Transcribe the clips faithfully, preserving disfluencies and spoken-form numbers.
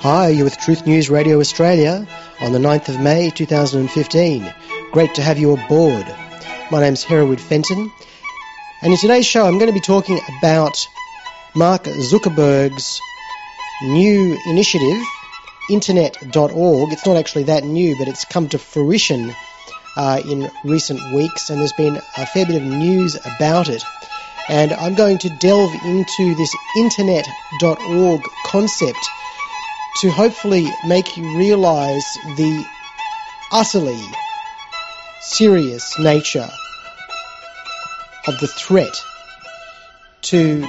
Hi, you're with Truth News Radio Australia on the ninth of May two thousand fifteen. Great to have you aboard. My name's Hereward Fenton, and in today's show I'm going to be talking about Mark Zuckerberg's new initiative, internet dot org. It's not actually that new, but it's come to fruition uh, in recent weeks, and there's been a fair bit of news about it. And I'm going to delve into this internet dot org concept to hopefully make you realise the utterly serious nature of the threat to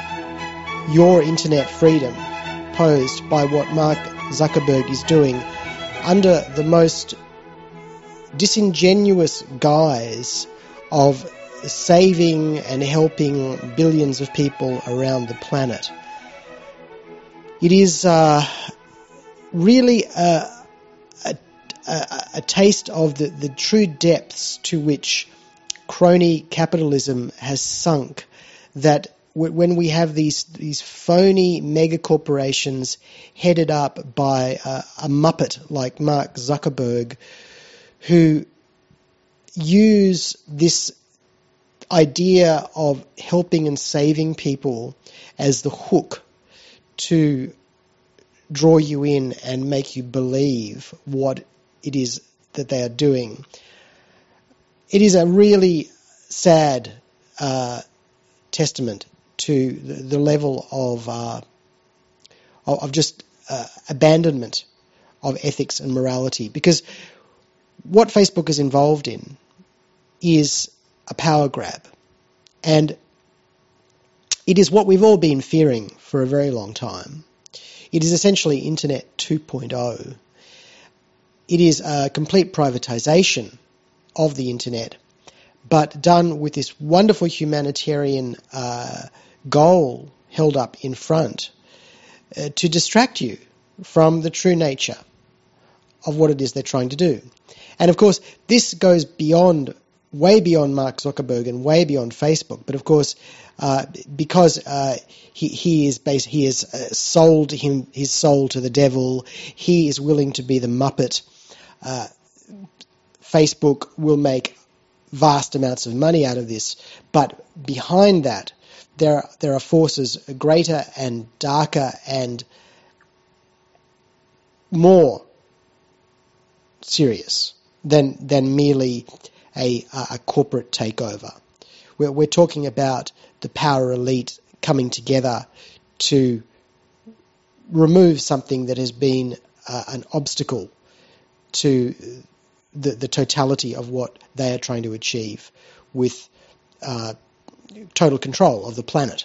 your internet freedom posed by what Mark Zuckerberg is doing under the most disingenuous guise of saving and helping billions of people around the planet. It is uh, really a, a, a, a taste of the, the true depths to which crony capitalism has sunk, that w- when we have these these phony mega corporations headed up by uh, a muppet like Mark Zuckerberg, who use this idea of helping and saving people as the hook to draw you in and make you believe what it is that they are doing. It is a really sad uh, testament to the, the level of uh, of just uh, abandonment of ethics and morality, because what Facebook is involved in is a power grab, and it is what we've all been fearing for a very long time. It is essentially Internet two point oh. It is a complete privatisation of the Internet, but done with this wonderful humanitarian uh, goal held up in front uh, to distract you from the true nature of what it is they're trying to do. And of course, this goes beyond, way beyond Mark Zuckerberg and way beyond Facebook. But of course, uh, because uh, he he is bas- he has uh, sold him his soul to the devil, he is willing to be the muppet. Uh, Facebook will make vast amounts of money out of this, but behind that, there there are forces greater and darker and more serious than than merely a, a corporate takeover. We're, we're talking about the power elite coming together to remove something that has been uh, an obstacle to the, the totality of what they are trying to achieve with uh, total control of the planet.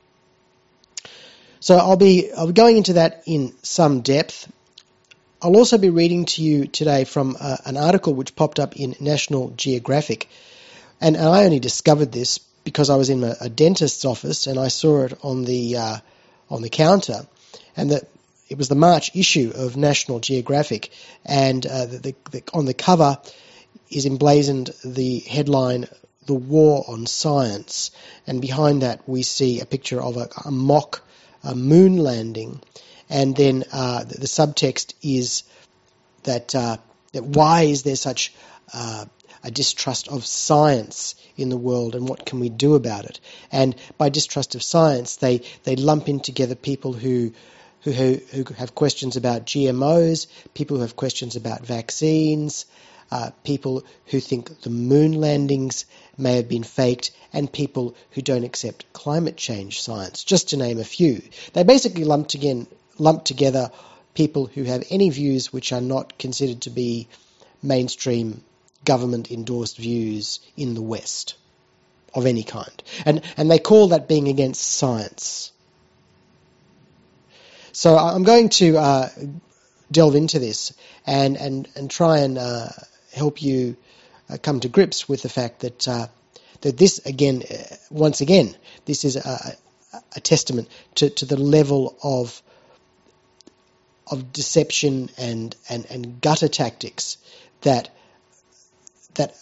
So I'll be I'll be going into that in some depth. I'll also be reading to you today from uh, an article which popped up in National Geographic, and, and I only discovered this because I was in a, a dentist's office and I saw it on the uh, on the counter, and that it was the March issue of National Geographic, and uh, the, the, the, on the cover is emblazoned the headline, "The War on Science," and behind that we see a picture of a, a mock a moon landing. And then uh, the, the subtext is that, uh, that why is there such uh, a distrust of science in the world, and what can we do about it? And by distrust of science, they, they lump in together people who, who who have questions about G M Os, people who have questions about vaccines, uh, people who think the moon landings may have been faked, and people who don't accept climate change science, just to name a few. They basically lumped again. lump together people who have any views which are not considered to be mainstream government-endorsed views in the West of any kind. And and they call that being against science. So I'm going to uh, delve into this and, and, and try and uh, help you uh, come to grips with the fact that, uh, that this, again, uh, once again, this is a, a testament to, to the level of of deception and, and, and gutter tactics that that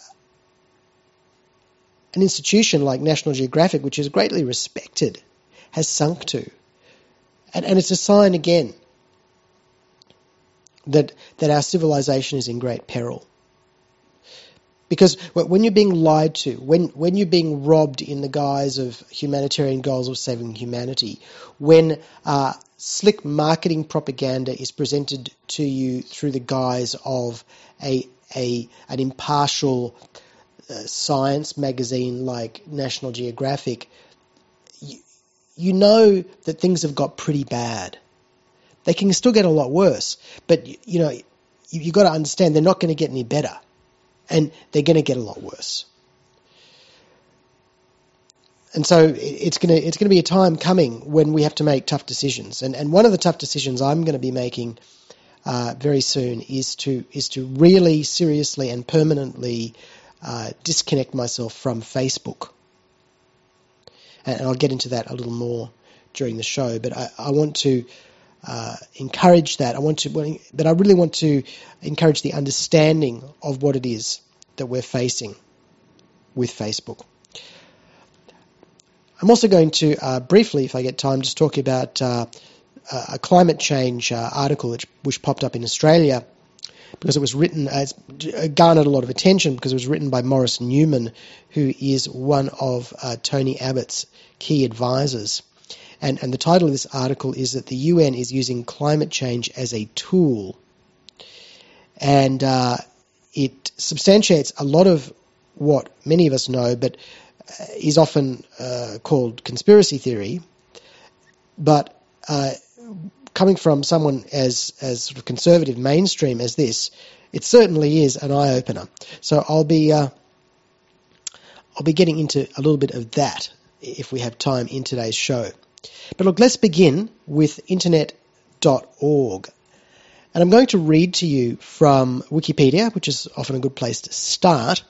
an institution like National Geographic, which is greatly respected, has sunk to. And, and it's a sign again that that our civilization is in great peril. Because when you're being lied to, when when you're being robbed in the guise of humanitarian goals of saving humanity, when uh, slick marketing propaganda is presented to you through the guise of a a an impartial uh, science magazine like National Geographic, you, you know that things have got pretty bad. They can still get a lot worse, but you know you, you've got to understand they're not going to get any better. And they're going to get a lot worse. And so it's going to it's going to be a time coming when we have to make tough decisions. And and one of the tough decisions I'm going to be making uh, very soon is to is to really seriously and permanently uh, disconnect myself from Facebook. And I'll get into that a little more during the show. But I, I want to uh, encourage that. I want to, but I really want to encourage the understanding of what it is that we're facing with Facebook. I'm also going to uh, briefly, if I get time, just talk about uh, a climate change uh, article which, which popped up in Australia because it was written, uh, it garnered a lot of attention because it was written by Maurice Newman, who is one of uh, Tony Abbott's key advisors. And, and the title of this article is that the U N is using climate change as a tool. And uh, it substantiates a lot of what many of us know, but is often uh, called conspiracy theory. But uh, coming from someone as, as sort of conservative mainstream as this, it certainly is an eye-opener. So I'll be uh, I'll be getting into a little bit of that if we have time in today's show. But look, let's begin with internet dot org. And I'm going to read to you from Wikipedia, which is often a good place to start.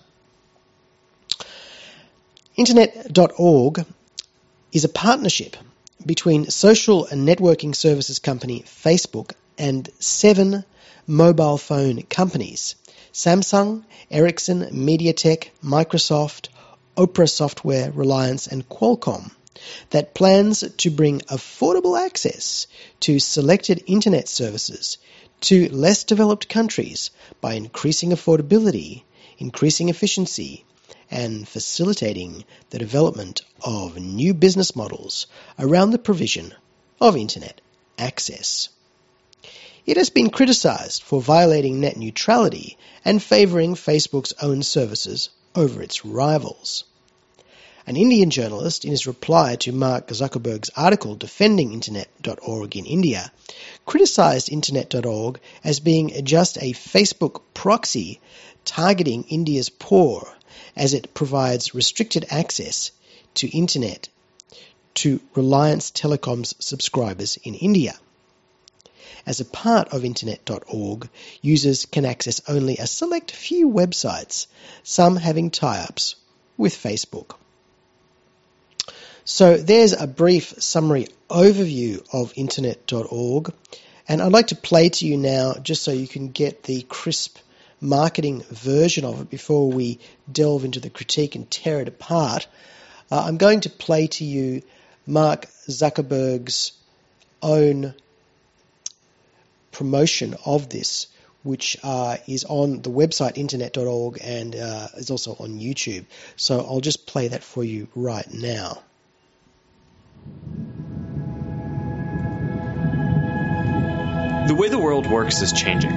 internet dot org is a partnership between social and networking services company Facebook and seven mobile phone companies: Samsung, Ericsson, MediaTek, Microsoft, Opera Software, Reliance, and Qualcomm, that plans to bring affordable access to selected internet services to less developed countries by increasing affordability, increasing efficiency, and facilitating the development of new business models around the provision of internet access. It has been criticized for violating net neutrality and favoring Facebook's own services over its rivals. An Indian journalist, in his reply to Mark Zuckerberg's article defending internet dot org in India, criticized internet dot org as being just a Facebook proxy targeting India's poor, as it provides restricted access to internet to Reliance Telecom's subscribers in India. As a part of internet dot org, users can access only a select few websites, some having tie-ups with Facebook. So there's a brief summary overview of internet dot org, and I'd like to play to you now just so you can get the crisp marketing version of it before we delve into the critique and tear it apart. Uh, I'm going to play to you Mark Zuckerberg's own promotion of this, which uh, is on the website internet dot org and uh, is also on YouTube. So I'll just play that for you right now. The way the world works is changing.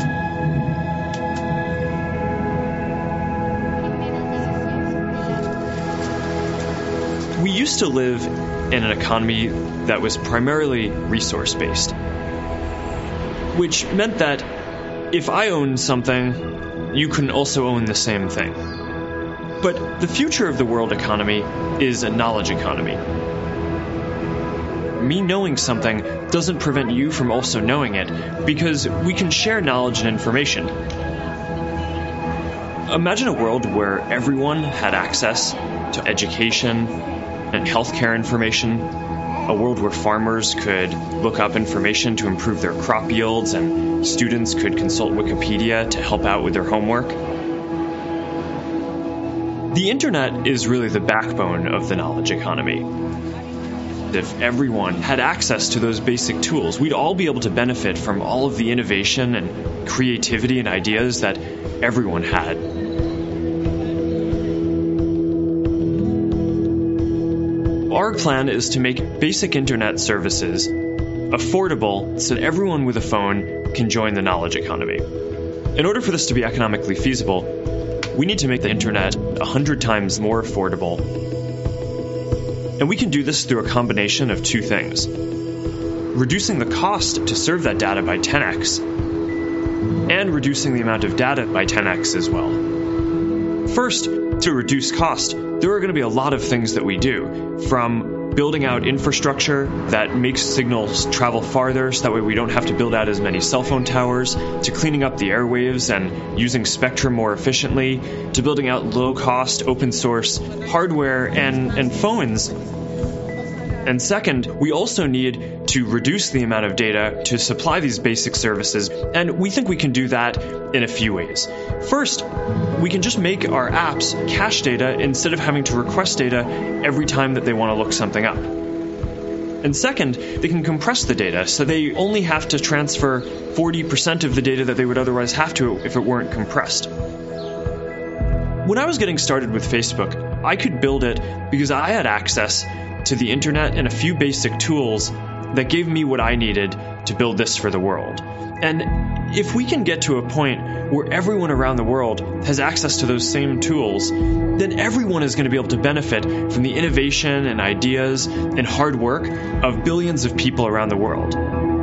We used to live in an economy that was primarily resource-based, which meant that if I owned something, you can also own the same thing. But the future of the world economy is a knowledge economy. Me knowing something doesn't prevent you from also knowing it, because we can share knowledge and information. Imagine a world where everyone had access to education and healthcare information, a world where farmers could look up information to improve their crop yields and students could consult Wikipedia to help out with their homework. The internet is really the backbone of the knowledge economy. world if everyone had access to those basic tools. We'd all be able to benefit from all of the innovation and creativity and ideas that everyone had. Our plan is to make basic internet services affordable so that everyone with a phone can join the knowledge economy. In order for this to be economically feasible, we need to make the internet a hundred times more affordable. And we can do this through a combination of two things: reducing the cost to serve that data by ten x, and reducing the amount of data by ten x as well. First, to reduce cost, there are going to be a lot of things that we do, from building out infrastructure that makes signals travel farther so that way we don't have to build out as many cell phone towers, to cleaning up the airwaves and using spectrum more efficiently, to building out low-cost, open-source hardware and, and phones. And second, we also need to reduce the amount of data to supply these basic services, and we think we can do that in a few ways. First, we can just make our apps cache data instead of having to request data every time that they want to look something up. And second, they can compress the data so they only have to transfer forty percent of the data that they would otherwise have to if it weren't compressed. When I was getting started with Facebook, I could build it because I had access to the internet and a few basic tools that gave me what I needed to build this for the world. And if we can get to a point where everyone around the world has access to those same tools, then everyone is going to be able to benefit from the innovation and ideas and hard work of billions of people around the world.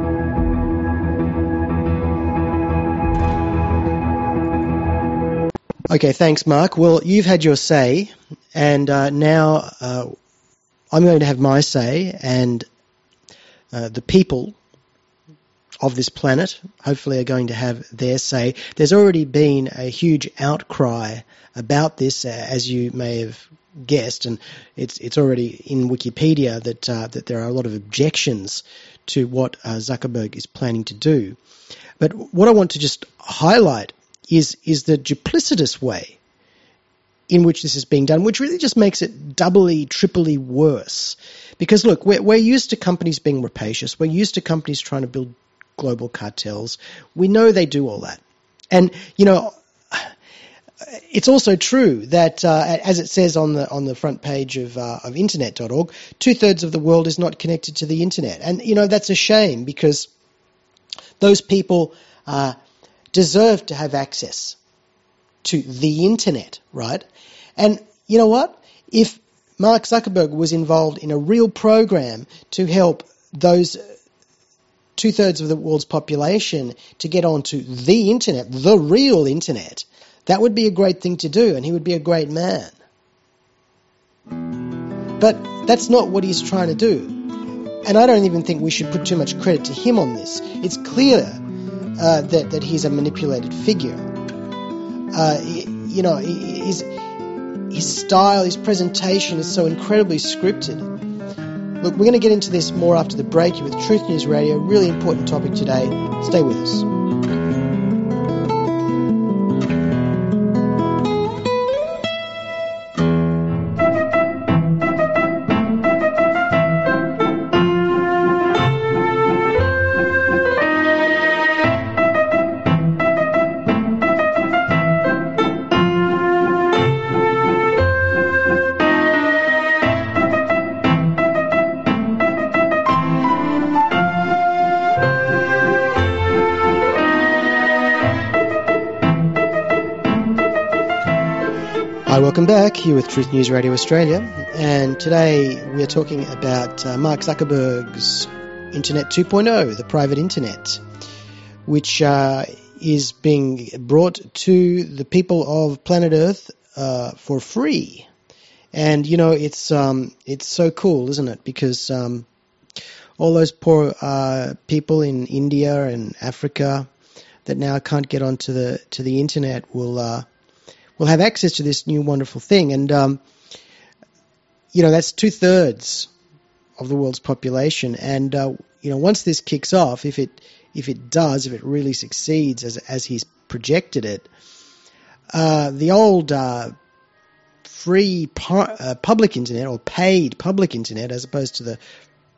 Okay, thanks, Mark. Well, you've had your say, and uh, now uh, I'm going to have my say, and uh, the people of this planet hopefully are going to have their say. There's already been a huge outcry about this, uh, as you may have guessed, and it's it's already in Wikipedia that uh, that there are a lot of objections to what uh, Zuckerberg is planning to do. But what I want to just highlight is is the duplicitous way in which this is being done, which really just makes it doubly, triply worse. Because look, we're, we're used to companies being rapacious. We're used to companies trying to build global cartels. We know they do all that. And, you know, it's also true that, uh, as it says on the on the front page of uh, of internet dot org, two-thirds of the world is not connected to the internet. And, you know, that's a shame because those people uh, deserve to have access to the internet, right? And you know what? If Mark Zuckerberg was involved in a real program to help those two-thirds of the world's population to get onto the internet, the real internet, that would be a great thing to do, and he would be a great man. But that's not what he's trying to do. And I don't even think we should put too much credit to him on this. It's clear uh, that, that he's a manipulated figure. Uh, you know, his, his style, his presentation is so incredibly scripted. Look, we're going to get into this more after the break with Truth News Radio. Really important topic today. Stay with us. Hi, welcome back. Here with Truth News Radio Australia, and today we are talking about uh, Mark Zuckerberg's Internet two point oh, the private internet, which uh, is being brought to the people of planet Earth uh, for free. And you know, it's um, it's so cool, isn't it? Because um, all those poor uh, people in India and Africa that now can't get onto the to the internet will. Uh, will have access to this new wonderful thing. And, um, you know, that's two-thirds of the world's population. And, uh, you know, once this kicks off, if it if it does, if it really succeeds as as he's projected it, uh, the old uh, free pu- uh, public internet or paid public internet, as opposed to the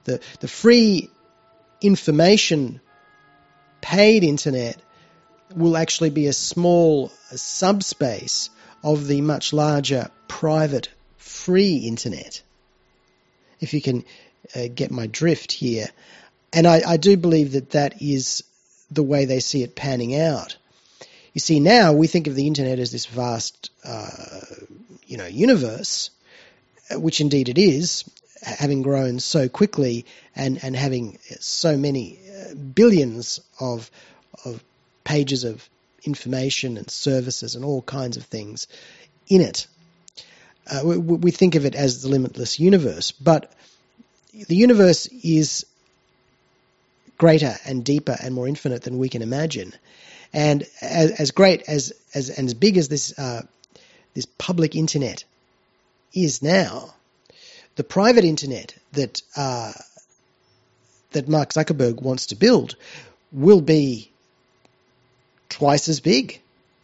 The, the free information paid internet will actually be a small subspace of the much larger private free internet, if you can uh, get my drift here. And I, I do believe that that is the way they see it panning out. You see, now we think of the internet as this vast, uh, you know, universe, which indeed it is, having grown so quickly and, and having so many uh, billions of of pages of information and services and all kinds of things in it. Uh, we, we think of it as the limitless universe, but the universe is greater and deeper and more infinite than we can imagine. And as, as great as, as and as big as this uh, this public internet is now, the private internet that uh, that Mark Zuckerberg wants to build will be twice as big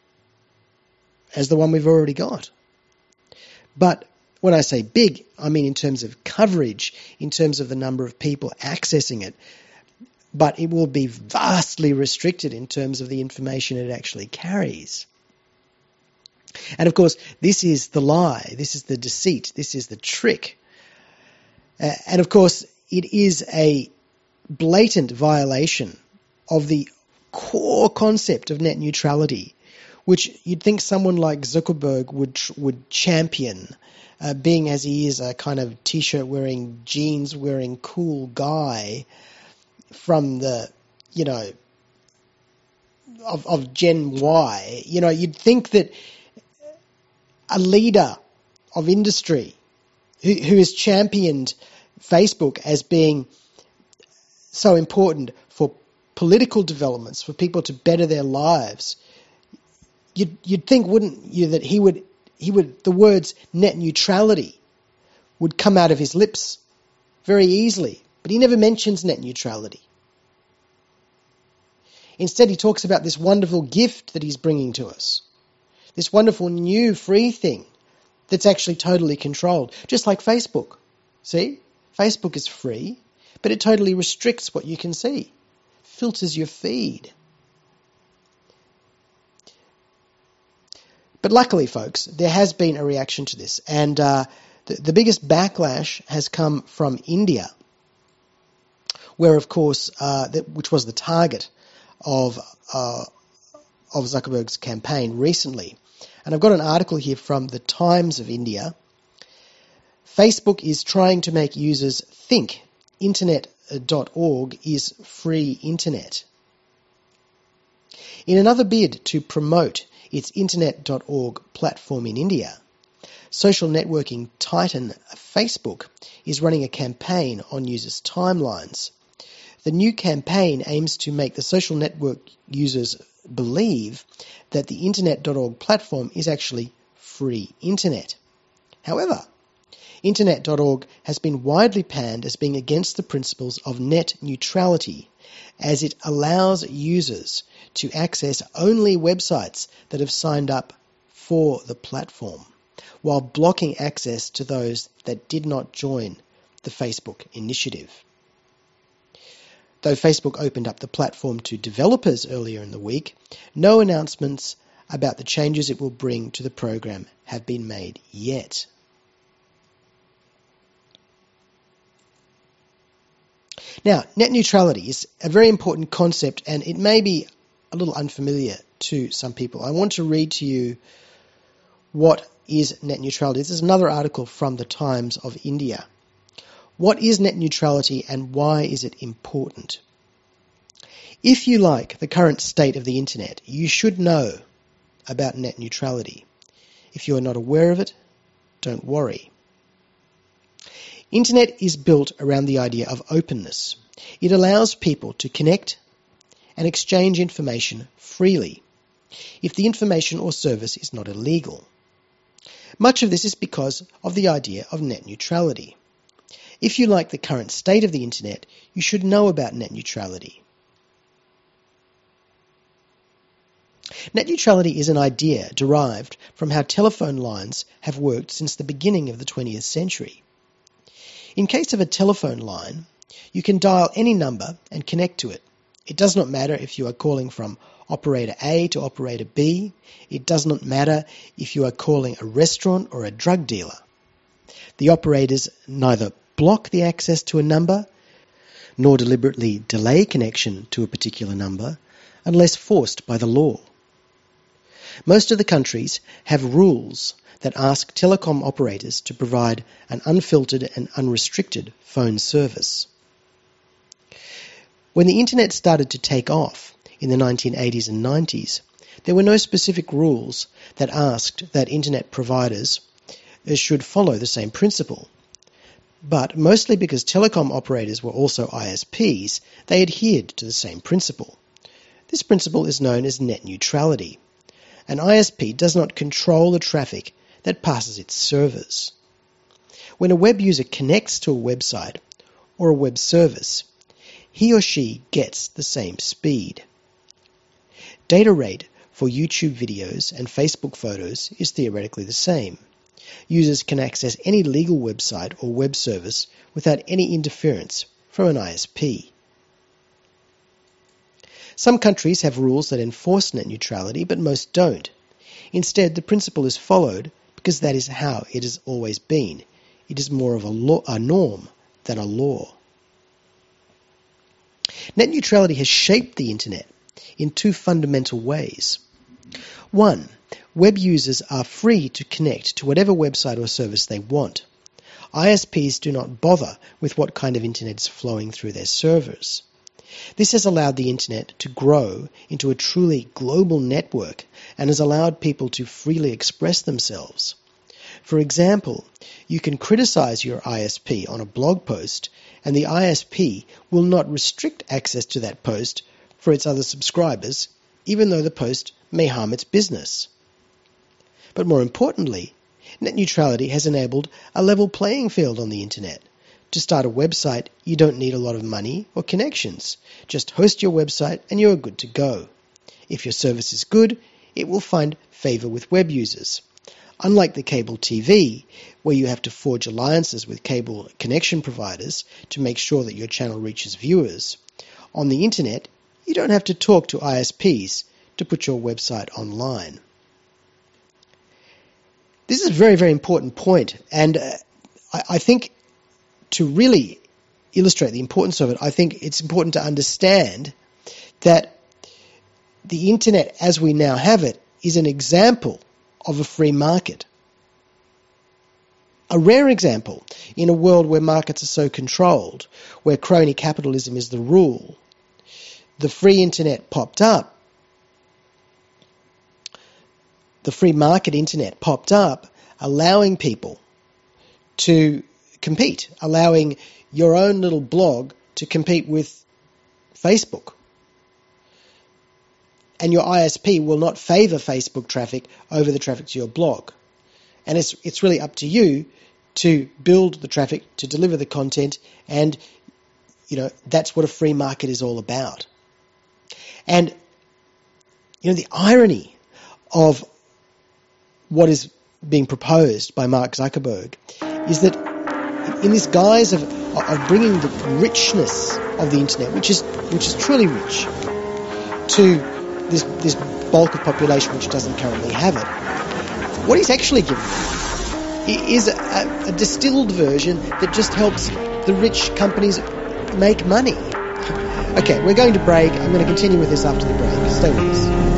as the one we've already got. But when I say big, I mean in terms of coverage, in terms of the number of people accessing it. But it will be vastly restricted in terms of the information it actually carries. And of course, this is the lie, this is the deceit, this is the trick. Uh, and of course, it is a blatant violation of the core concept of net neutrality, which you'd think someone like Zuckerberg would would champion, uh, being as he is a kind of t-shirt wearing, jeans wearing cool guy from the, you know, of, of Gen Y. You know, you'd think that a leader of industry who, who has championed Facebook as being so important for political developments, for people to better their lives, you'd, you'd think, wouldn't you, that he would, he would, the words net neutrality would come out of his lips very easily. But he never mentions net neutrality. Instead, he talks about this wonderful gift that he's bringing to us, this wonderful new free thing that's actually totally controlled, just like Facebook. See? Facebook is free, but it totally restricts what you can see, filters your feed. But luckily, folks, there has been a reaction to this, and uh, the, the biggest backlash has come from India, where, of course, uh, that, which was the target of uh, of Zuckerberg's campaign recently. And I've got an article here from the Times of India. Facebook is trying to make users think internet dot org is free internet. In another bid to promote its internet dot org platform in India, social networking titan Facebook is running a campaign on users' timelines. The new campaign aims to make the social network users believe that the internet dot org platform is actually free internet. However, internet dot org has been widely panned as being against the principles of net neutrality, as it allows users to access only websites that have signed up for the platform, while blocking access to those that did not join the Facebook initiative. Though Facebook opened up the platform to developers earlier in the week, no announcements about the changes it will bring to the program have been made yet. Now, net neutrality is a very important concept, and it may be a little unfamiliar to some people. I want to read to you what is net neutrality. This is another article from the Times of India. What is net neutrality and why is it important? If you like the current state of the internet, you should know about net neutrality. If you are not aware of it, don't worry. Internet is built around the idea of openness. It allows people to connect and exchange information freely, if the information or service is not illegal. Much of this is because of the idea of net neutrality. If you like the current state of the internet, you should know about net neutrality. Net neutrality is an idea derived from how telephone lines have worked since the beginning of the twentieth century. In case of a telephone line, You can dial any number and connect to it. It does not matter if you are calling from operator A to operator B. It does not matter if you are calling a restaurant or a drug dealer. The operators neither block the access to a number nor deliberately delay connection to a particular number unless forced by the law. Most of the countries have rules that ask telecom operators to provide an unfiltered and unrestricted phone service. When the internet started to take off in the nineteen eighties and nineties, there were no specific rules that asked that internet providers should follow the same principle. But mostly because telecom operators were also I S Ps, they adhered to the same principle. This principle is known as net neutrality. An I S P does not control the traffic that passes its servers. When a web user connects to a website or a web service, he or she gets the same speed. Data rate for YouTube videos and Facebook photos is theoretically the same. Users can access any legal website or web service without any interference from an I S P. Some countries have rules that enforce net neutrality, but most don't. Instead, the principle is followed because that is how it has always been. It is more of a, law, a norm than a law. Net neutrality has shaped the internet in two fundamental ways. One, web users are free to connect to whatever website or service they want. I S Ps do not bother with what kind of internet is flowing through their servers. This has allowed the internet to grow into a truly global network and has allowed people to freely express themselves. For example, you can criticize your I S P on a blog post, and the I S P will not restrict access to that post for its other subscribers, even though the post may harm its business. But more importantly, net neutrality has enabled a level playing field on the internet. To start a website, you don't need a lot of money or connections. Just host your website and you are good to go. If your service is good, it will find favor with web users. Unlike the cable T V, where you have to forge alliances with cable connection providers to make sure that your channel reaches viewers, on the internet, you don't have to talk to I S Ps to put your website online. This is a very, very important point, and uh, I, I think to really illustrate the importance of it, I think it's important to understand that the internet as we now have it is an example of a free market. A rare example in a world where markets are so controlled, where crony capitalism is the rule. The free internet popped up. The free market internet popped up, allowing people to compete, allowing your own little blog to compete with Facebook. And your I S P will not favor Facebook traffic over the traffic to your blog. And it's it's really up to you to build the traffic, to deliver the content, and you know that's what a free market is all about. And you know the irony of what is being proposed by Mark Zuckerberg is that in this guise of of bringing the richness of the internet, which is which is truly rich, to this this bulk of population which doesn't currently have it, what he's actually giving is a, a distilled version that just helps the rich companies make money. Okay, we're going to break. I'm going to continue with this after the break. Stay with us.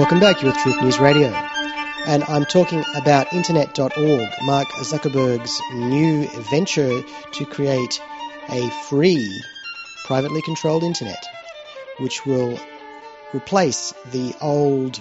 Welcome back, you're with Truth News Radio. And I'm talking about internet dot org, Mark Zuckerberg's new venture to create a free, privately controlled internet, which will replace the old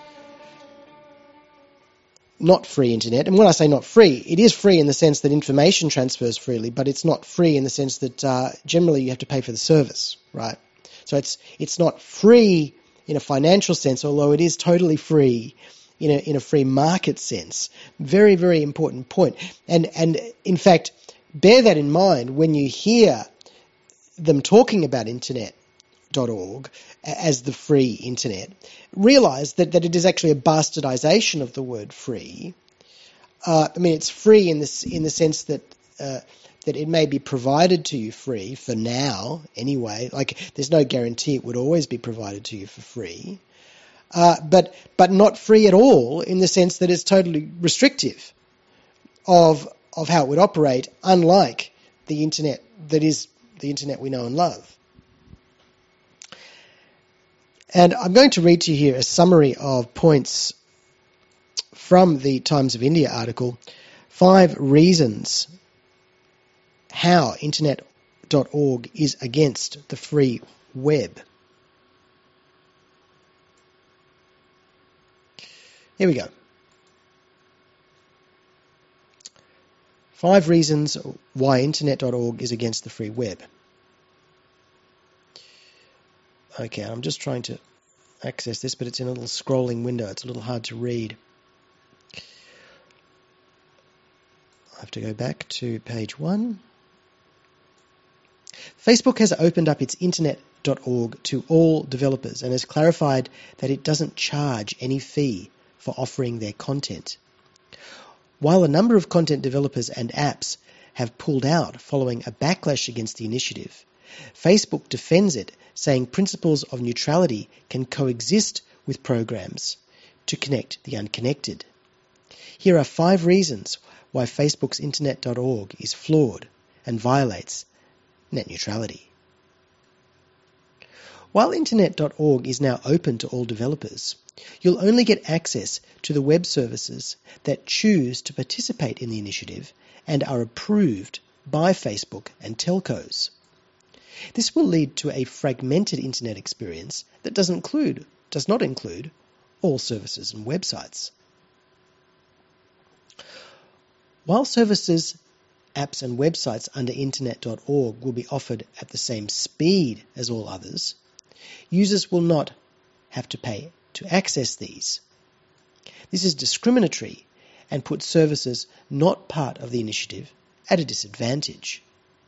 not free internet. And when I say not free, it is free in the sense that information transfers freely, but it's not free in the sense that uh, generally you have to pay for the service, right? So it's it's not free in a financial sense, although it is totally free in a in a free market sense. Very, very important point. And and in fact, bear that in mind when you hear them talking about internet dot org as the free internet. Realize that, that it is actually a bastardization of the word free. Uh, I mean, it's free in this in the sense that uh, that it may be provided to you free for now, anyway. Like, there's no guarantee it would always be provided to you for free, uh, but but not free at all in the sense that it's totally restrictive of of how it would operate, unlike the internet that is the internet we know and love. And I'm going to read to you here a summary of points from the Times of India article, five reasons how internet dot org is against the free web. Here we go. Five reasons why internet dot org is against the free web. Okay, I'm just trying to access this, but it's in a little scrolling window. It's a little hard to read. I have to go back to page one. Facebook has opened up its internet dot org to all developers and has clarified that it doesn't charge any fee for offering their content. While a number of content developers and apps have pulled out following a backlash against the initiative, Facebook defends it, saying principles of neutrality can coexist with programs to connect the unconnected. Here are five reasons why Facebook's internet dot org is flawed and violates net neutrality. While internet dot org is now open to all developers, you'll only get access to the web services that choose to participate in the initiative and are approved by Facebook and telcos. This will lead to a fragmented internet experience that does include, does not include all services and websites. While services, apps and websites under internet dot org will be offered at the same speed as all others, users will not have to pay to access these. This is discriminatory and puts services not part of the initiative at a disadvantage.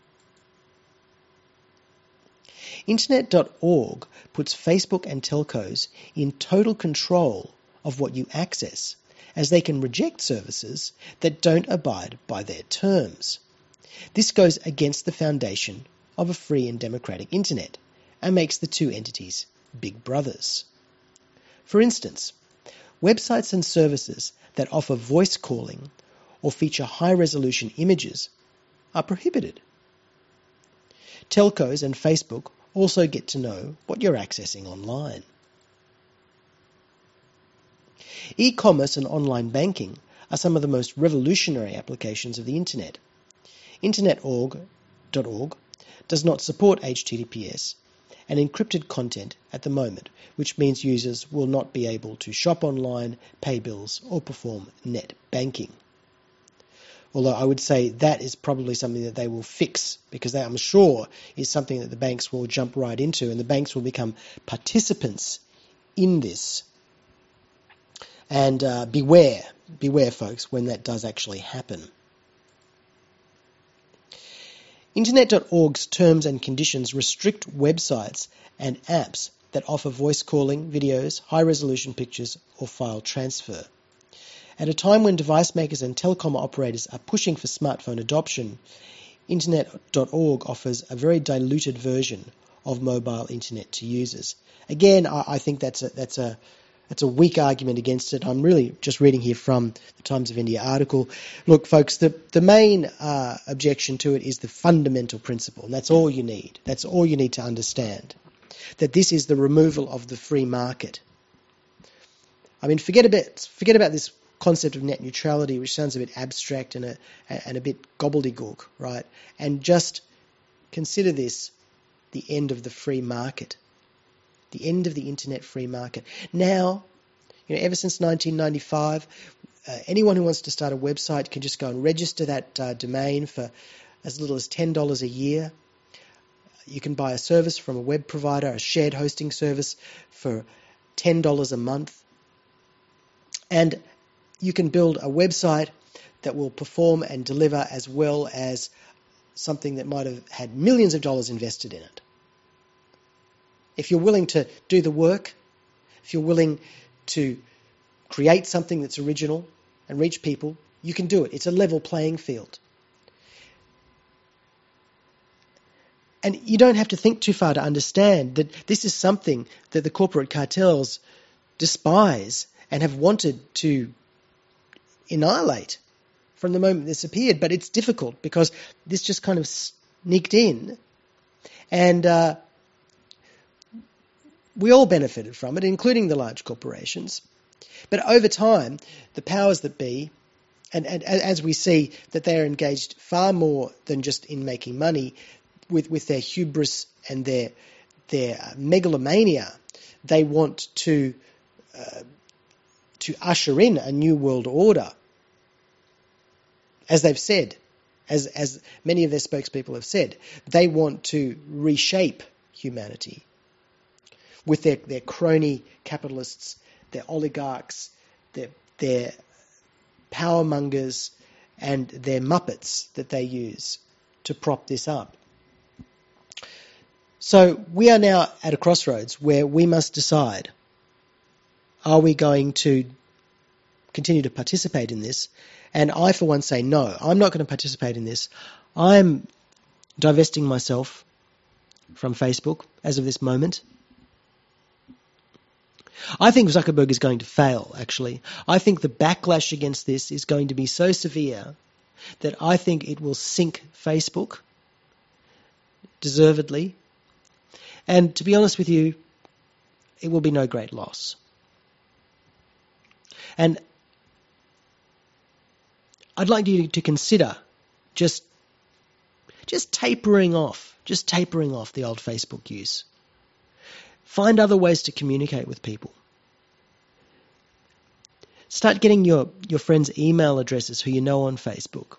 internet dot org puts Facebook and telcos in total control of what you access, as they can reject services that don't abide by their terms. This goes against the foundation of a free and democratic internet and makes the two entities big brothers. For instance, websites and services that offer voice calling or feature high-resolution images are prohibited. Telcos and Facebook also get to know what you're accessing online. E-commerce and online banking are some of the most revolutionary applications of the internet. internet dot org does not support H T T P S and encrypted content at the moment, which means users will not be able to shop online, pay bills, or perform net banking. Although I would say that is probably something that they will fix, because that, I'm sure, is something that the banks will jump right into, and the banks will become participants in this. And uh, beware, beware, folks, when that does actually happen. internet dot org's terms and conditions restrict websites and apps that offer voice calling, videos, high-resolution pictures, or file transfer. At a time when device makers and telecom operators are pushing for smartphone adoption, internet dot org offers a very diluted version of mobile internet to users. Again, I, I think that's a, that's a That's a weak argument against it. I'm really just reading here from the Times of India article. Look, folks, the, the main uh, objection to it is the fundamental principle, and that's all you need. That's all you need to understand, that this is the removal of the free market. I mean, forget about forget about this concept of net neutrality, which sounds a bit abstract and a and a bit gobbledygook, right? And just consider this the end of the free market, the end of the internet free market. Now, you know, ever since nineteen ninety-five, uh, anyone who wants to start a website can just go and register that uh, domain for as little as ten dollars a year. You can buy a service from a web provider, a shared hosting service, for ten dollars a month. And you can build a website that will perform and deliver as well as something that might have had millions of dollars invested in it. If you're willing to do the work, if you're willing to create something that's original and reach people, you can do it. It's a level playing field. And you don't have to think too far to understand that this is something that the corporate cartels despise and have wanted to annihilate from the moment this appeared. But it's difficult because this just kind of sneaked in, and uh, we all benefited from it, including the large corporations. But over time, the powers that be, and, and as we see that they're engaged far more than just in making money, with, with their hubris and their their megalomania, they want to uh, to usher in a new world order. As they've said, as as many of their spokespeople have said, they want to reshape humanity with their, their crony capitalists, their oligarchs, their their power mongers, and their muppets that they use to prop this up. So we are now at a crossroads where we must decide, are we going to continue to participate in this? And I, for one, say no, I'm not going to participate in this. I'm divesting myself from Facebook as of this moment. I think Zuckerberg is going to fail, actually. I think the backlash against this is going to be so severe that I think it will sink Facebook, deservedly. And to be honest with you, it will be no great loss. And I'd like you to consider just, just tapering off, just tapering off the old Facebook use. Find other ways to communicate with people. Start getting your, your friends' email addresses who you know on Facebook.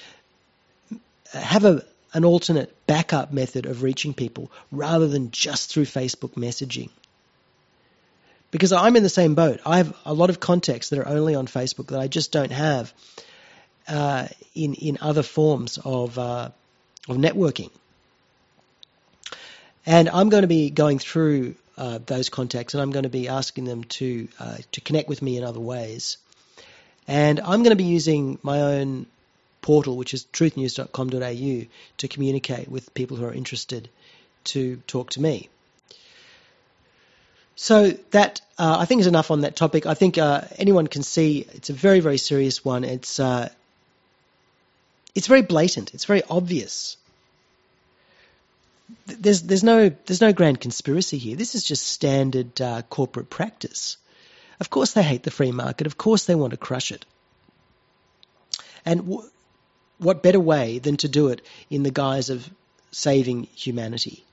Have a an alternate backup method of reaching people rather than just through Facebook messaging. Because I'm in the same boat. I have a lot of contacts that are only on Facebook that I just don't have uh, in in other forms of uh, of networking. And I'm going to be going through uh, those contacts, and I'm going to be asking them to uh, to connect with me in other ways. And I'm going to be using my own portal, which is truth news dot com dot a u, to communicate with people who are interested to talk to me. So that, uh, I think, is enough on that topic. I think uh, anyone can see it's a very, very serious one. It's uh, it's very blatant. It's very obvious. There's there's no there's no grand conspiracy here. This is just standard uh, corporate practice. Of course they hate the free market. Of course they want to crush it. And w- what better way than to do it in the guise of saving humanity?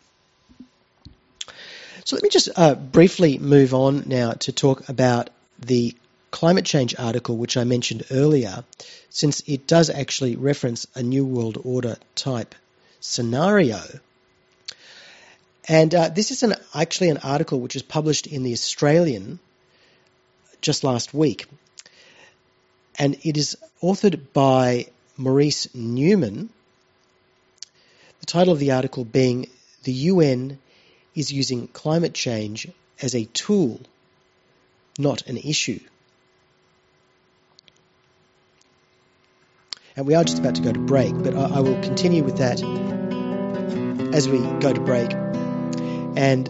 So let me just uh, briefly move on now to talk about the climate change article which I mentioned earlier, since it does actually reference a New World Order type scenario. And uh, this is an, actually an article which was published in The Australian just last week. And it is authored by Maurice Newman, the title of the article being "The U N is using climate change as a tool, not an issue." And we are just about to go to break, but I, I will continue with that as we go to break. And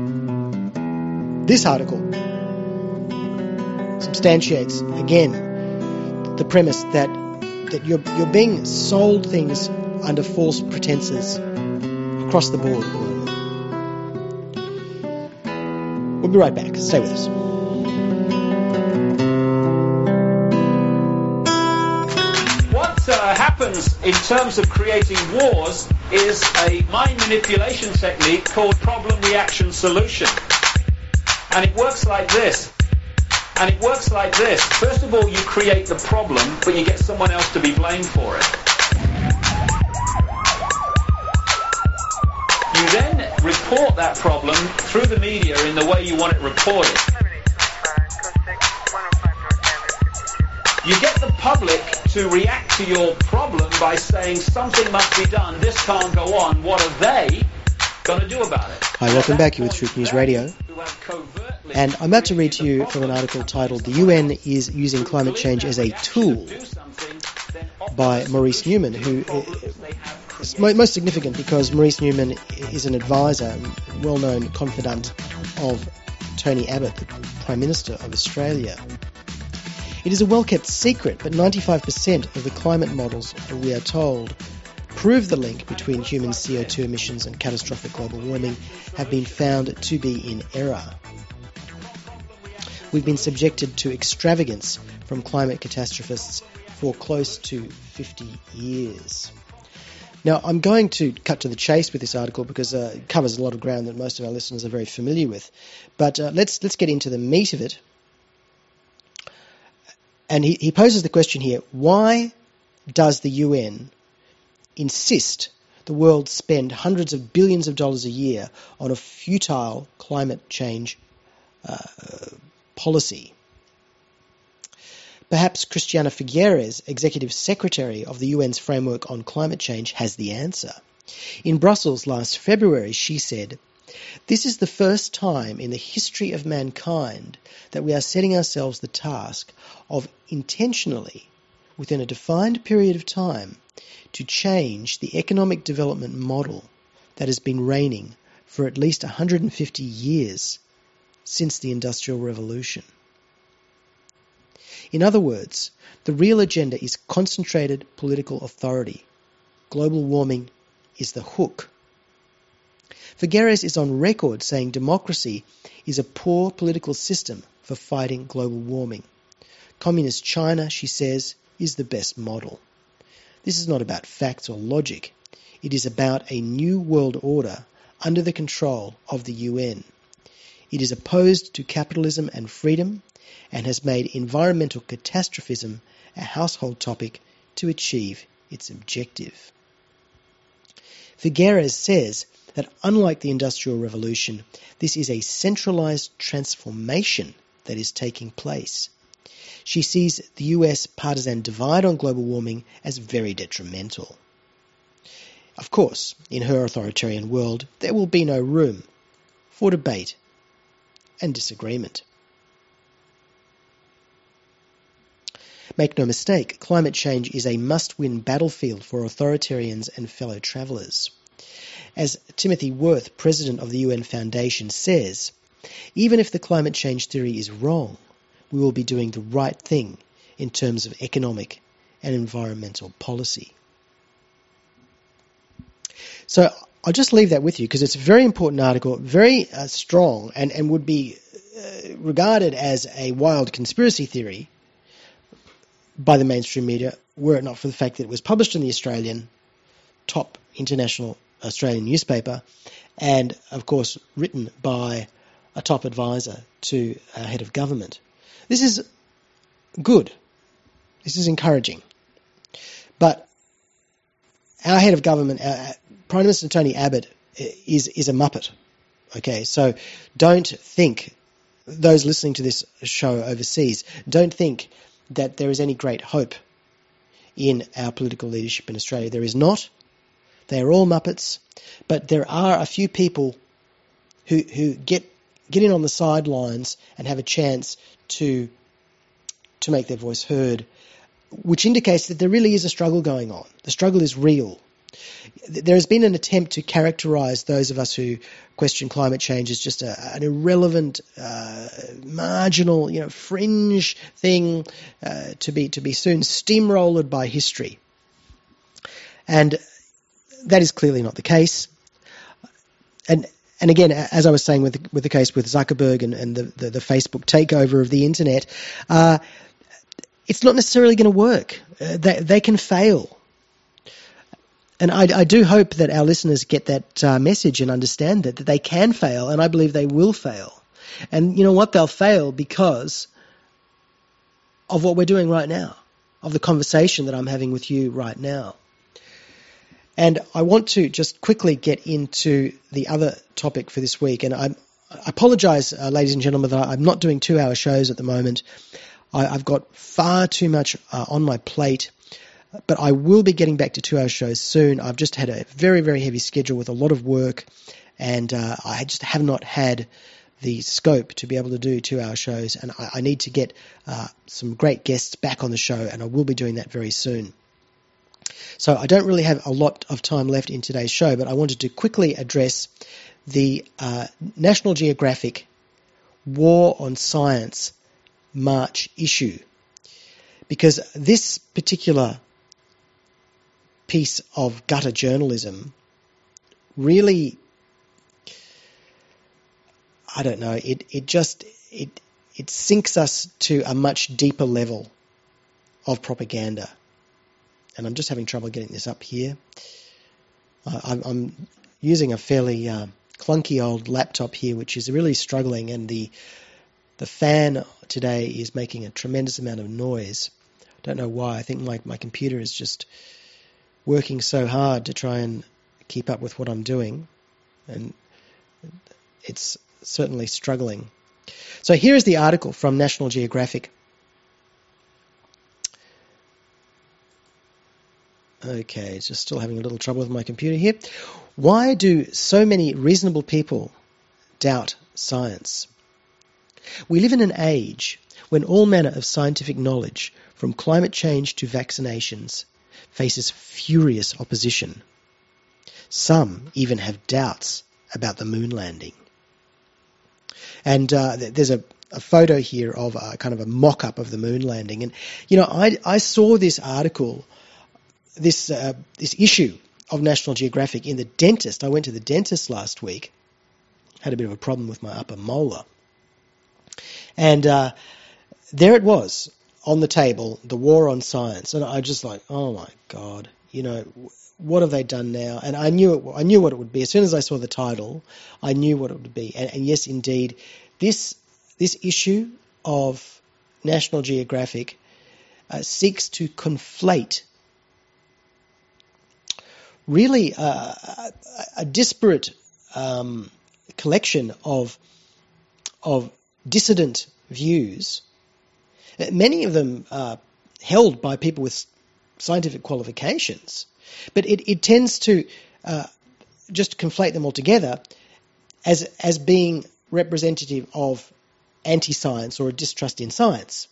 this article substantiates, again, the premise that that you're you're being sold things under false pretenses across the board at the moment. We'll be right back. Stay with us. happens in terms of creating wars is a mind manipulation technique called problem reaction solution. And it works like this. And it works like this. First of all, you create the problem, but you get someone else to be blamed for it. You then report that problem through the media in the way you want it reported. You get the public to react to your problem by saying something must be done, this can't go on, what are they going to do about it? Hi, welcome back. You're with Truth News Radio. And I'm about to read to you from an article titled "The U N is Using Climate Change as a Tool" by Maurice Newman, who is most significant because Maurice Newman is an advisor, well-known confidant of Tony Abbott, the Prime Minister of Australia. It is a well-kept secret, but ninety-five percent of the climate models, we are told, prove the link between human C O two emissions and catastrophic global warming have been found to be in error. We've been subjected to extravagance from climate catastrophists for close to fifty years. Now, I'm going to cut to the chase with this article because uh, it covers a lot of ground that most of our listeners are very familiar with. But uh, let's let's get into the meat of it. And he, he poses the question here, why does the U N insist the world spend hundreds of billions of dollars a year on a futile climate change uh, policy? Perhaps Christiana Figueres, Executive Secretary of the U N's Framework on Climate Change, has the answer. In Brussels last February, she said, "This is the first time in the history of mankind that we are setting ourselves the task of intentionally, within a defined period of time, to change the economic development model that has been reigning for at least one hundred fifty years since the Industrial Revolution." In other words, the real agenda is concentrated political authority. Global warming is the hook. Figueres is on record saying democracy is a poor political system for fighting global warming. Communist China, she says, is the best model. This is not about facts or logic. It is about a new world order under the control of the U N. It is opposed to capitalism and freedom and has made environmental catastrophism a household topic to achieve its objective. Figueres says that unlike the Industrial Revolution, this is a centralized transformation that is taking place. She sees the U S partisan divide on global warming as very detrimental. Of course, in her authoritarian world, there will be no room for debate and disagreement. Make no mistake, climate change is a must-win battlefield for authoritarians and fellow travellers. As Timothy Worth, president of the U N Foundation, says, even if the climate change theory is wrong, we will be doing the right thing in terms of economic and environmental policy. So I'll just leave that with you because it's a very important article, very uh, strong, and, and would be uh, regarded as a wild conspiracy theory by the mainstream media, were it not for the fact that it was published in the Australian, top international Australian newspaper, and, of course, written by a top advisor to a head of government. This is good. This is encouraging. But our head of government, our Prime Minister Tony Abbott, is, is a muppet. Okay, so don't think, those listening to this show overseas, don't think that there is any great hope in our political leadership in Australia. There is not. They are all muppets, but there are a few people who who get get in on the sidelines and have a chance to to make their voice heard, which indicates that there really is a struggle going on. The struggle is real. There has been an attempt to characterise those of us who question climate change as just a, an irrelevant, uh, marginal, you know, fringe thing uh, to be to be soon steamrolled by history, and that is clearly not the case. And and again, as I was saying with the, with the case with Zuckerberg and, and the, the, the Facebook takeover of the internet, uh, it's not necessarily going to work. Uh, they they can fail. And I, I do hope that our listeners get that uh, message and understand that, that they can fail, and I believe they will fail. And you know what? They'll fail because of what we're doing right now, of the conversation that I'm having with you right now. And I want to just quickly get into the other topic for this week. And I'm, I apologize, uh, ladies and gentlemen, that I'm not doing two-hour shows at the moment. I, I've got far too much uh, on my plate. But I will be getting back to two-hour shows soon. I've just had a very, very heavy schedule with a lot of work, and uh, I just have not had the scope to be able to do two-hour shows, and I, I need to get uh, some great guests back on the show, and I will be doing that very soon. So I don't really have a lot of time left in today's show, but I wanted to quickly address the uh, National Geographic War on Science March issue, because this particular piece of gutter journalism really, I don't know, it, it just, it, it sinks us to a much deeper level of propaganda. And I'm just having trouble getting this up here. Uh, I'm, I'm using a fairly uh, clunky old laptop here, which is really struggling, and the the fan today is making a tremendous amount of noise. I don't know why. I think my, my computer is just working so hard to try and keep up with what I'm doing, and it's certainly struggling. So here is the article from National Geographic. Okay, just still having a little trouble with my computer here. Why do so many reasonable people doubt science? We live in an age when all manner of scientific knowledge, from climate change to vaccinations, faces furious opposition. Some even have doubts about the moon landing. And uh, there's a, a photo here of a kind of a mock-up of the moon landing. And, you know, I, I saw this article, this uh, this issue of National Geographic in the dentist. I went to the dentist last week, had a bit of a problem with my upper molar. And uh, there it was, on the table, the war on science, and I just like, oh my God, you know, what have they done now? And I knew it, I knew what it would be as soon as I saw the title. I knew what it would be, and, and yes, indeed, this this issue of National Geographic uh, seeks to conflate really uh, a, a disparate um, collection of of dissident views. Many of them are held by people with scientific qualifications, but it, it tends to uh, just conflate them all together as as being representative of anti-science or a distrust in science.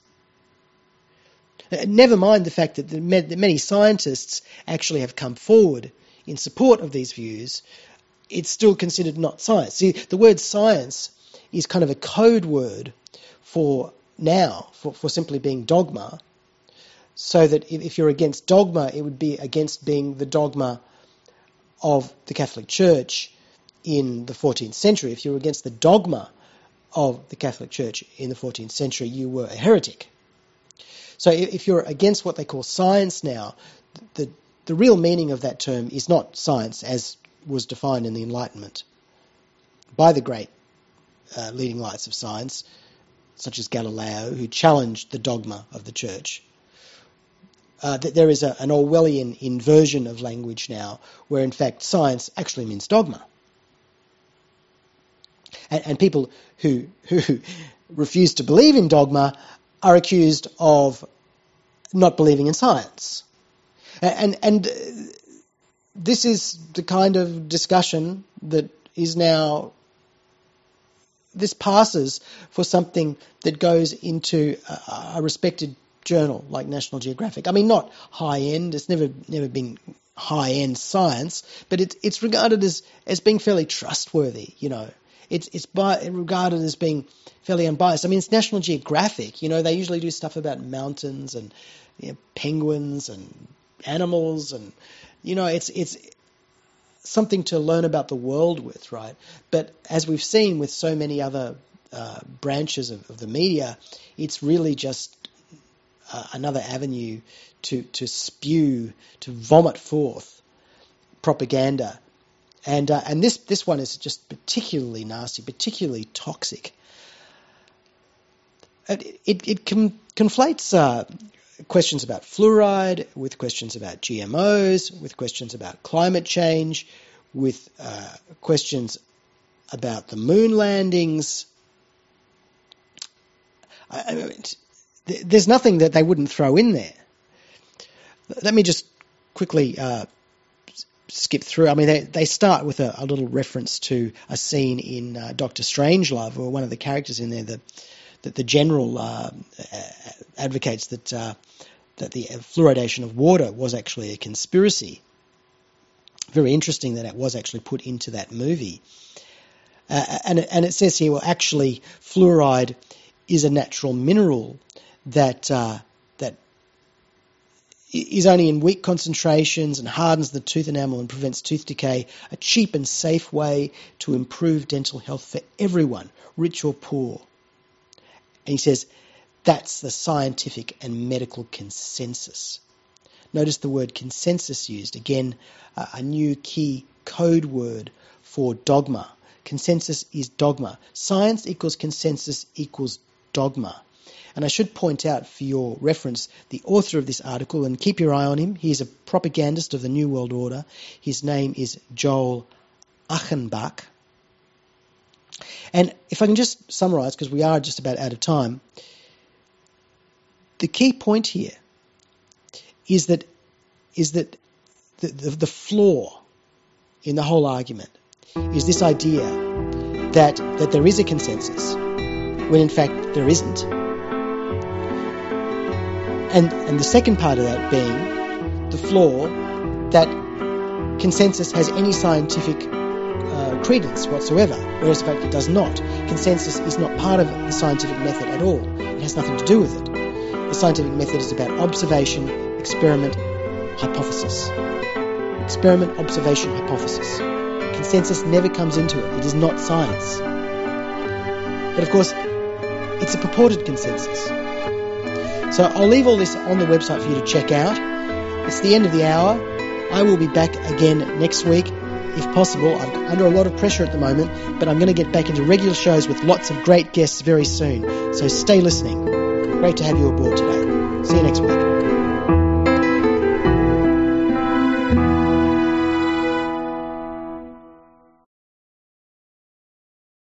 Never mind the fact that, the, that many scientists actually have come forward in support of these views, it's still considered not science. See, the word science is kind of a code word for now, for, for simply being dogma, so that if, if you're against dogma, it would be against being the dogma of the Catholic Church in the fourteenth century. If you were against the dogma of the Catholic Church in the fourteenth century, you were a heretic. So if, if you're against what they call science now, the, the real meaning of that term is not science as was defined in the Enlightenment by the great uh, leading lights of science, such as Galileo, who challenged the dogma of the Church. Uh, that there is a, an Orwellian inversion of language now, where in fact science actually means dogma. And, and people who, who refuse to believe in dogma are accused of not believing in science. And, and this is the kind of discussion that is now, this passes for something that goes into a, a respected journal like National Geographic. I mean, not high-end, it's never never been high-end science, but it's it's regarded as, as being fairly trustworthy, you know. It's it's by, regarded as being fairly unbiased. I mean, it's National Geographic, you know, they usually do stuff about mountains and, you know, penguins and animals, and, you know, it's it's something to learn about the world with, right? But as we've seen with so many other uh, branches of, of the media, it's really just uh, another avenue to, to spew, to vomit forth propaganda. And uh, and this, this one is just particularly nasty, particularly toxic. It, it, it com- conflates uh, questions about fluoride with questions about G M Os, with questions about climate change, with uh, questions about the moon landings. I mean, there's nothing that they wouldn't throw in there. Let me just quickly uh, skip through. I mean, they, they start with a, a little reference to a scene in uh, Doctor Strangelove, where one of the characters in there, the, that the general uh, advocates that uh, that the fluoridation of water was actually a conspiracy. Very interesting that it was actually put into that movie. Uh, and, and it says here, well, actually, fluoride is a natural mineral that uh, that is only in weak concentrations and hardens the tooth enamel and prevents tooth decay, a cheap and safe way to improve dental health for everyone, rich or poor. And he says, that's the scientific and medical consensus. Notice the word consensus used. Again, uh, a new key code word for dogma. Consensus is dogma. Science equals consensus equals dogma. And I should point out for your reference the author of this article, and keep your eye on him. He's a propagandist of the New World Order. His name is Joel Achenbach. And if I can just summarise, because we are just about out of time, the key point here is that is that the, the, the flaw in the whole argument is this idea that that there is a consensus when in fact there isn't. And and the second part of that being the flaw that consensus has any scientific uh, credence whatsoever, whereas in fact it does not. Consensus is not part of the scientific method at all. It has nothing to do with it. The scientific method is about observation, experiment, hypothesis. Experiment, observation, hypothesis. Consensus never comes into it. It is not science. But of course, it's a purported consensus. So I'll leave all this on the website for you to check out. It's the end of the hour. I will be back again next week, if possible. I'm under a lot of pressure at the moment, but I'm going to get back into regular shows with lots of great guests very soon. So stay listening. Great to have you aboard today.